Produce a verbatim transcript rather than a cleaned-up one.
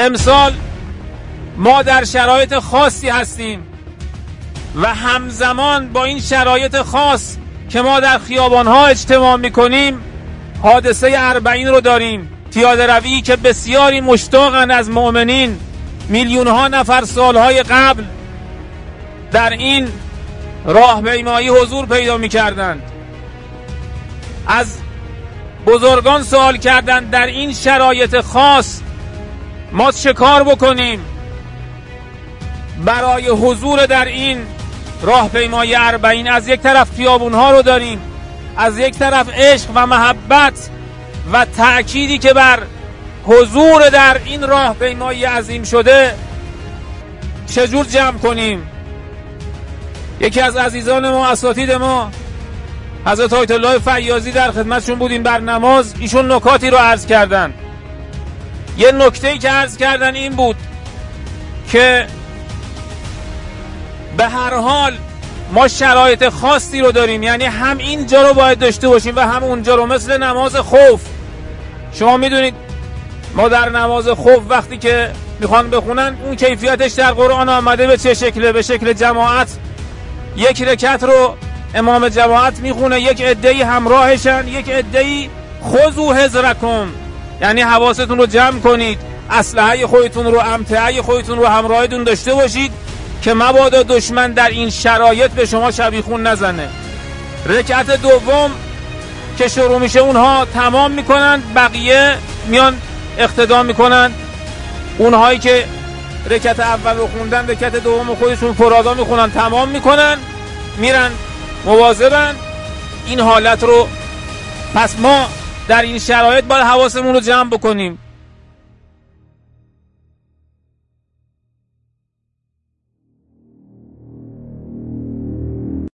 امسال ما در شرایط خاصی هستیم و همزمان با این شرایط خاص که ما در خیابانها اجتماع میکنیم حادثه اربعین رو داریم. پیاده روی که بسیاری مشتاقند از مؤمنین، میلیون ها نفر سالهای قبل در این راهپیمایی حضور پیدا میکردند. از بزرگان سوال کردند در این شرایط خاص ما چه کار بکنیم برای حضور در این راهپیمایی اربعین. از یک طرف خیابونها رو داریم، از یک طرف عشق و محبت و تأکیدی که بر حضور در این راهپیمایی عظیم شده. چجور جمع کنیم؟ یکی از عزیزان ما، اساتید ما، حضرت آیت الله فیاضی، در خدمتشون بودیم بر نماز، ایشون نکاتی رو عرض کردن. یه نکته‌ای که عرض کردن این بود که به هر حال ما شرایط خاصی رو داریم، یعنی هم اینجا رو باید داشته باشیم و هم اونجا رو. مثل نماز خوف، شما میدونید ما در نماز خوف وقتی که میخوان بخونن اون کیفیتش در قرآن آمده به چه شکله؟ به شکل جماعت. یک رکعت رو امام جماعت میخونه، یک عده‌ای همراهشن، یک عده‌ای خذوا حذرکم، یعنی حواستون رو جمع کنید، اسلحه خودتون رو، امتعه خودتون رو همراهتون داشته باشید که مبادا دشمن در این شرایط به شما شبیخون نزنه. رکعت دوم که شروع میشه اونها تمام میکنن، بقیه میان اقتدا میکنن. اونهایی که رکعت اول رو خوندن رکعت دوم خودشون فرادا میخونن، تمام میکنن، میرن مواظبن. این حالت رو پس ما در این شرایط باید حواسمون رو جمع بکنیم.